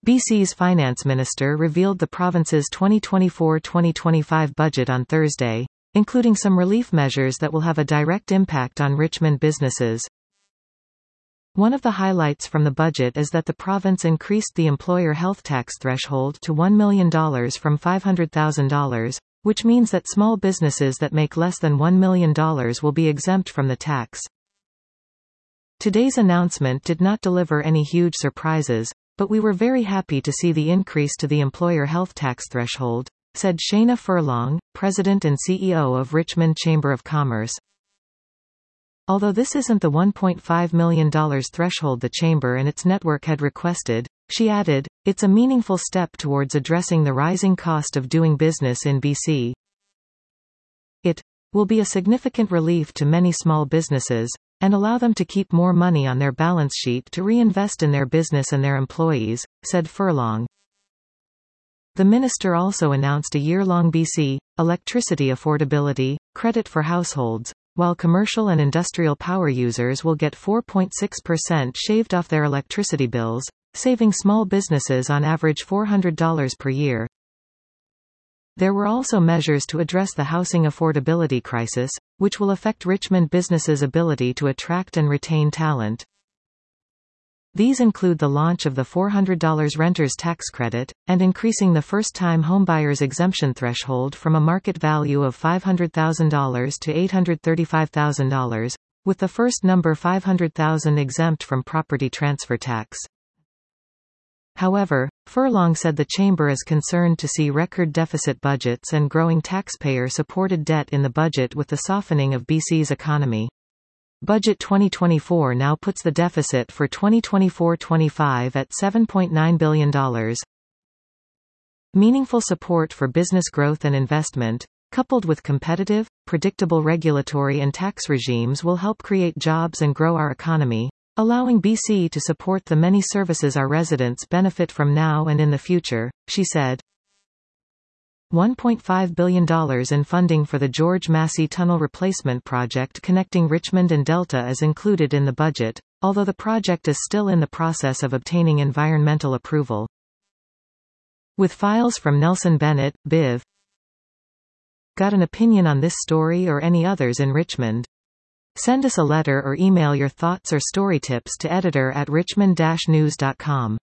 BC's finance minister revealed the province's 2024-2025 budget on Thursday, including some relief measures that will have a direct impact on Richmond businesses. One of the highlights from the budget is that the province increased the employer health tax threshold to $1 million from $500,000, which means that small businesses that make less than $1 million will be exempt from the tax. Today's announcement did not deliver any huge surprises, but we were very happy to see the increase to the employer health tax threshold, said Shayna Furlong, President and CEO of Richmond Chamber of Commerce. Although this isn't the $1.5 million threshold the Chamber and its network had requested, she added, it's a meaningful step towards addressing the rising cost of doing business in BC. It will be a significant relief to many small businesses, and allow them to keep more money on their balance sheet to reinvest in their business and their employees, said Furlong. The minister also announced a year-long BC electricity affordability credit for households, while commercial and industrial power users will get 4.6% shaved off their electricity bills, saving small businesses on average $400 per year. There were also measures to address the housing affordability crisis, which will affect Richmond businesses' ability to attract and retain talent. These include the launch of the $400 renters tax credit, and increasing the first-time homebuyers exemption threshold from a market value of $500,000 to $835,000, with the first number $500,000 exempt from property transfer tax. However, Furlong said the Chamber is concerned to see record deficit budgets and growing taxpayer-supported debt in the budget with the softening of BC's economy. Budget 2024 now puts the deficit for 2024-25 at $7.9 billion. Meaningful support for business growth and investment, coupled with competitive, predictable regulatory and tax regimes will help create jobs and grow our economy, allowing BC to support the many services our residents benefit from now and in the future, she said. $1.5 billion in funding for the George Massey Tunnel Replacement Project connecting Richmond and Delta is included in the budget, although the project is still in the process of obtaining environmental approval. With files from Nelson Bennett, BIV. Got an opinion on this story or any others in Richmond? Send us a letter or email your thoughts or story tips to editor@richmond-news.com.